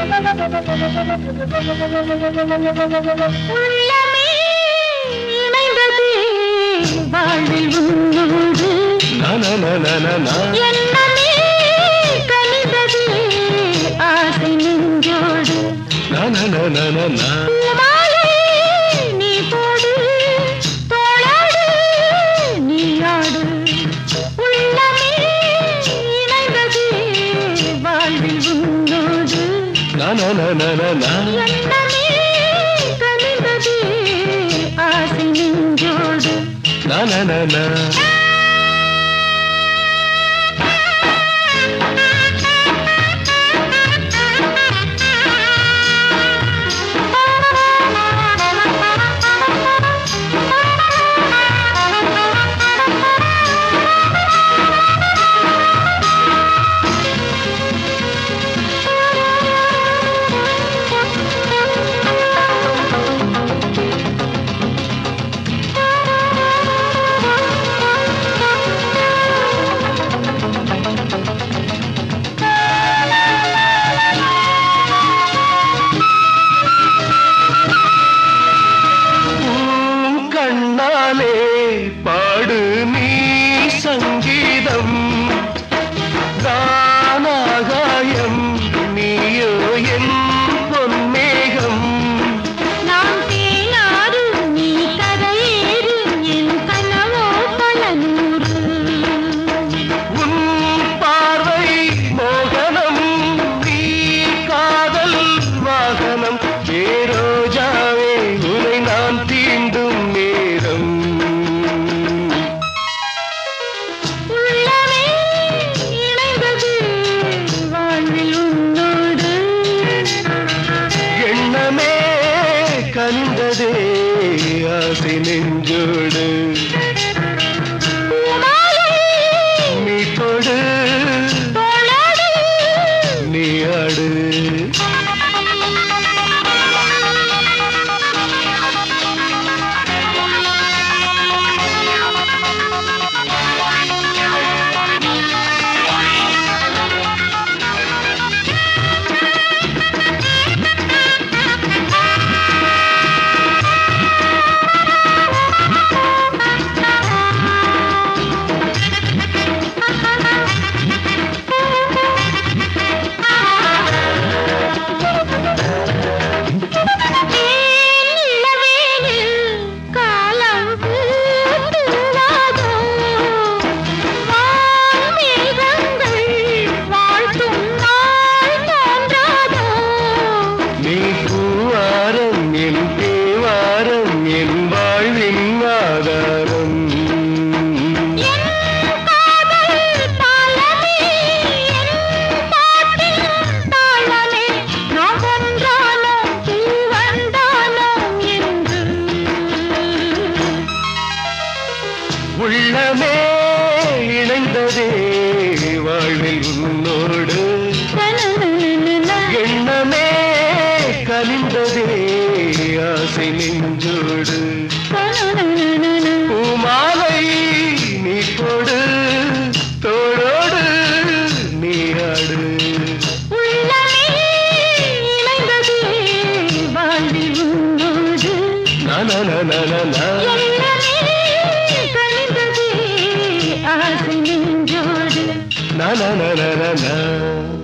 உள்ளமே இணைந்தது வாழ்வில் உன்னோடு எண்ணமே கனிந்தது ஆசை நெஞ்சோடு மாலை நீ போடு தோளாடு நீ ஆடு உள்ளமே இணைந்தது வாழ்வில் உன்னோடு எண்ணமே கனிந்தது ஆசை நெஞ்சோடு பாடு நீ சங்கீதம் தானாகாயம் நீயோ என் பொன்மேகம் நான் தேனாறு நீ கரையேறு என் கனவோ பல நூறு உன் பார்வை மோகனம் நீ காதல் வாகனம் ஏரோஜாவே உனை நான் தீண்டும் நேரம் கனிந்ததே ஆசை நெஞ்சோடு நீ தொடு நீ ஆடு உள்ளமே இணைந்ததே வாழ்வில் உன்னோடு எண்ணமே கனிந்ததே ஆசை நெஞ்சோடு பூமாலை நீ கொடு தோளோடு நீ ஆடு வாழ்வில் உன்னோடு ஆசை நெஞ்சோடு na na na na na na